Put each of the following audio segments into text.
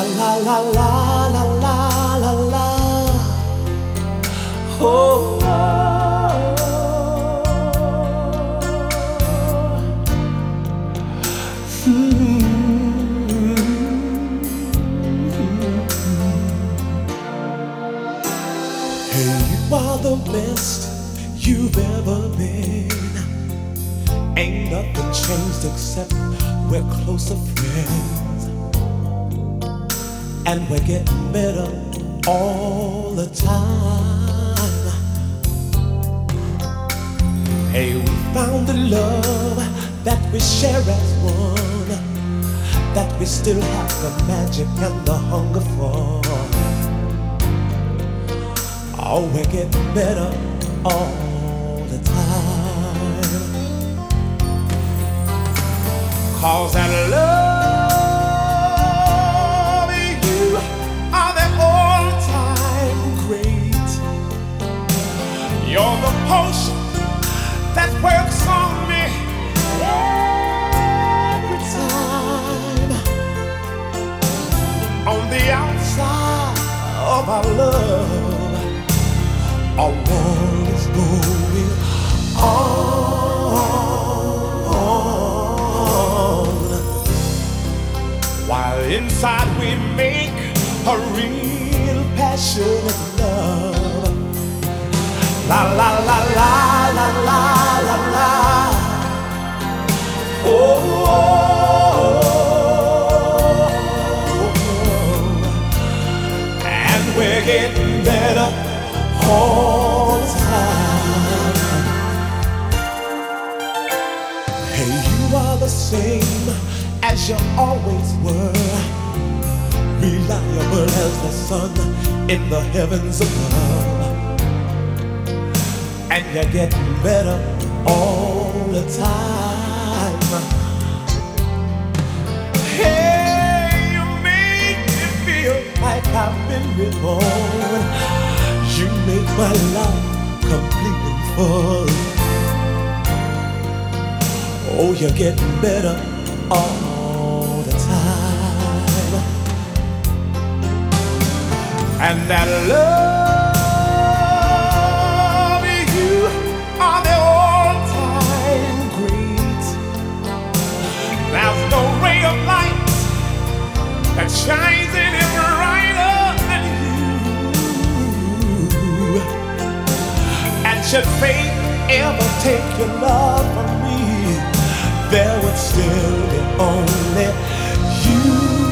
la la la la la la la. Oh, hey, you are the best you've ever been. Ain't nothing changed except we're closer friends, and we're getting better all the time. Hey, we found the love that we share as one, that we still have the magic and the hunger for. Oh, we're getting better all the time. 'Cause that love, you are the all-time great. You're the potion that works on me every time. On the outside of our love, our world is going on, while inside we make a real passionate love. La la la la la la la la. Oh, oh, oh. And we're getting better all the time. Hey, you are the same as you always were, reliable as the sun in the heavens above, and you're getting better all the time. Hey, you make me feel like I've been reborn. You make my life complete and full. Oh, you're getting better all the time. And that love, you are the all-time great. There's no ray of light that shines any brighter than you. And should fate ever take your love from me, there would still be only you.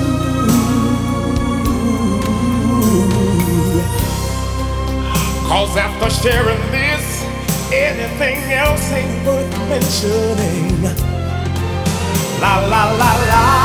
'Cause after sharing this, anything else ain't worth mentioning. La la la la.